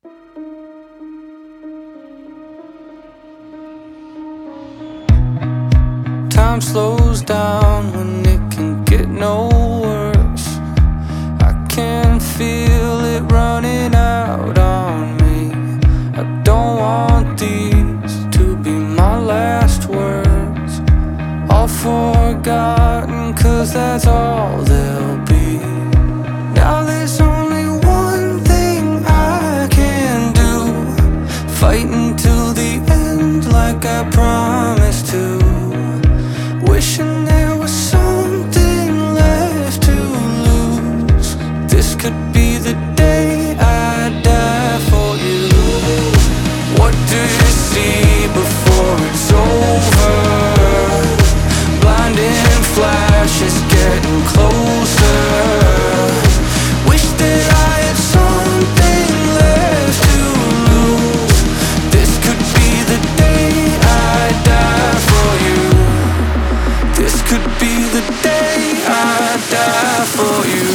Time slows down when it can get no worse. I can feel it running out on me. I don't want these to be my last words. All forgotten, 'cause that's all they'll be. Now there's only one thing I can do, fighting till the end like I promised to. Wishing there was something left to lose. This could be the day I die for you. What do you see before it's over? Blinding flashes getting closer. Wish that I had something left to lose. This could be the day I die for you. This could be the day I die for you.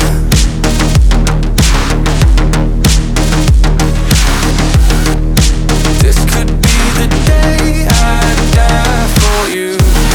This could be the day I die for you.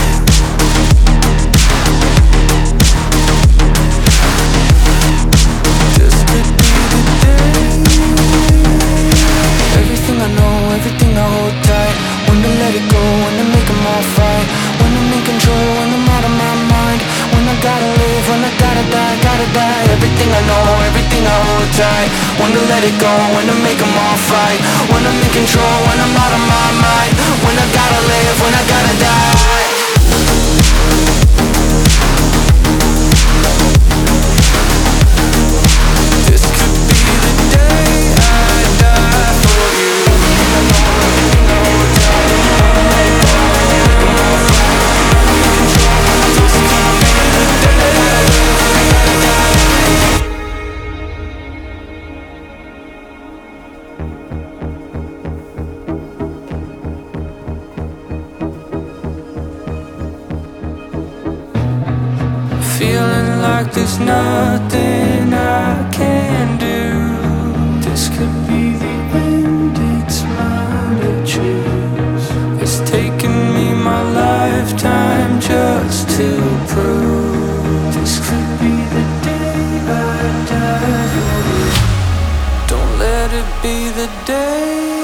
This could be the day. Everything I know, everything I hold tight. When to let it go, when to make them all fight. When I'm in control, when I'm out of my mind. When I gotta live, when I gotta die, gotta die. Everything I know, everything I hold tight. When to let it go, when to make them all fight. When I'm in control, when I'm out of my mind. When I gotta live, when I gotta die. This could be the day I die for you. Everything I hold tight. Feeling like there's nothing I can do. This could be the end, it's mine to choose. It's taken me my lifetime just to prove. This could be the day I die for you. Don't let it be the day